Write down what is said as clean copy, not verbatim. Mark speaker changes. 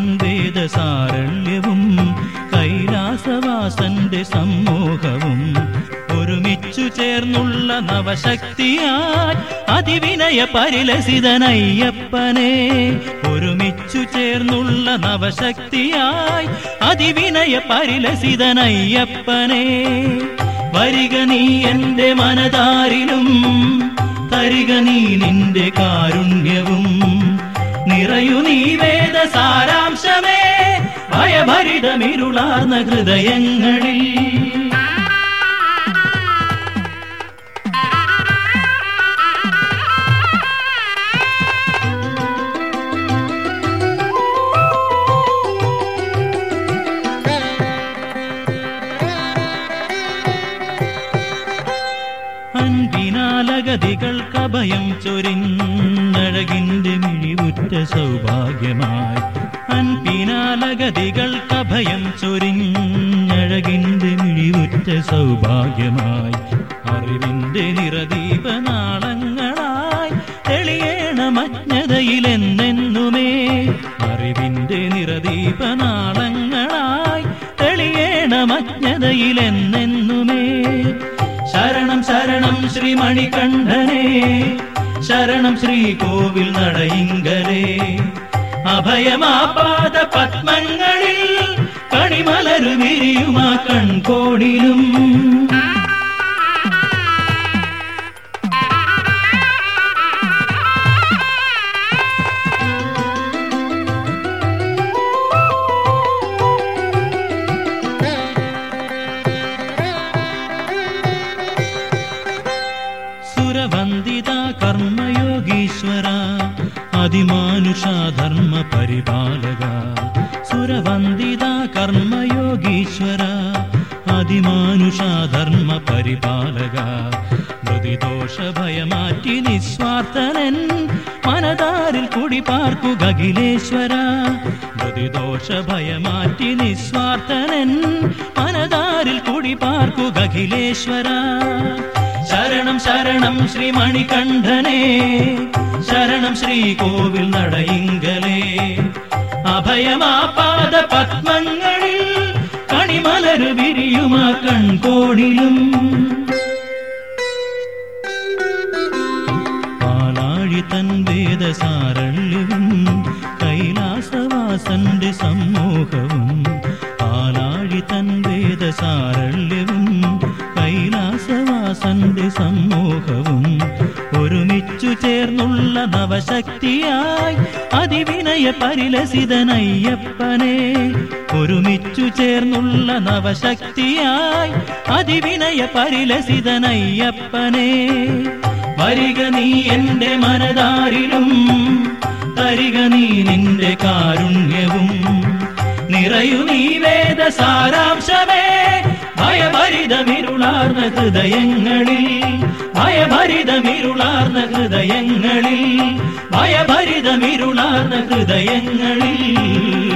Speaker 1: വേദസാരള്യവും കൈലാസവാസന്റെ സമ്മോഹവും ഒരുമിച്ചു ചേർന്നുള്ള നവശക്തിയായി അതിവിനയ പരിലസിതനയ്യപ്പനെ ഒരുമിച്ചു ചേർന്നുള്ള നവശക്തിയായി അതിവിനയ പരിലസിതനയ്യപ്പനെ വരിക നീ എന്റെ മനതാരിലും തരിക നീ നിന്റെ കാരുണ്യവും നിറയു നീ വേദസാരാംശമേ ഭയഭരിതമിരുളാർന്ന ഹൃദയങ്ങളിൽ അൻപിനാലഗതികൾക്കഭയം ചൊരിഞ്ഞഴകിന്റെ മിഴിവുറ്റ സൗഭാഗ്യമായി അൻപിനാലഗതികൾക്കഭയം ചൊരിഞ്ഞഴകിന്റെ മിഴിവുറ്റ സൗഭാഗ്യമായി അറിവിന്റെ നിറദീപനാളങ്ങളായി തെളിയേണമജ്ഞതയിലെന്നെന്നുമേ അറിവിന്റെ നിറദീപനാളങ്ങളായി തെളിയേണമജ്ഞതയിലെന്നെന്നുമേ ശരണം ശരണം ശ്രീമണികണ്ഠനേ ശരണം ശ്രീകോവിൽ നടയിങ്കലേ അഭയമാപാദ പത്മങ്ങളിൽ കണിമലരു വിരിയുമാ കൺകോണിലും സുരവന്ദിത കർമ്മയോഗീശ്വര അതിമാനുഷാധർമ്മ പരിപാലക സുരവന്ദിത കർമ്മയോഗീശ്വര അതിമാനുഷാധർമ്മ പരിപാലക മൃതിദോഷ ഭയമാറ്റി നിസ്വാർത്ഥനൻ മനതാരിൽ കുടിപാർക്കുക അഖിലേശ്വര മൃതിദോഷ ഭയമാറ്റി നിസ്വാർത്ഥനൻ മനതാരിൽ കുടിപാർക്കുക അഖിലേശ്വര ശരണം ശരണം ശ്രീമണികണ്ഠനേ ശരണം ശ്രീകോവിൽ നടയിങ്കലേ അഭയമാപാദ പത്മങ്ങളിൽ കണിമലരു വിരിയുമാ കൺകോണിലും പാലാഴി തൻ വേദസാരള്യവും കൈലാസവാസന്റെ സമ്മോഹവും പാലാഴി തൻ വേദസാരള്യവും കൈലാസവാസന്റെ സമ്മോഹവും ഒരുമിച്ചു ചേർന്നുള്ള നവശക്തിയായി അതിവിനയ പരിലസിതനയ്യപ്പനെ ഒരുമിച്ചു ചേർന്നുള്ള നവശക്തിയായി അതിവിനയ പരിലസിതനയ്യപ്പനെ വരിക നീ എന്റെ മനതാരിലും തരിക നീ നിന്റെ കാരുണ്യവും നിറയു നീ വേദസാരാംശമേ ഭയഭരിതമിരുളാർന്ന ഹൃദയങ്ങളിൽ ഭയഭരിതമിരുളാർന്ന ഹൃദയങ്ങളിൽ ഭയഭരിതമിരുളാർന്ന ഹൃദയങ്ങളിൽ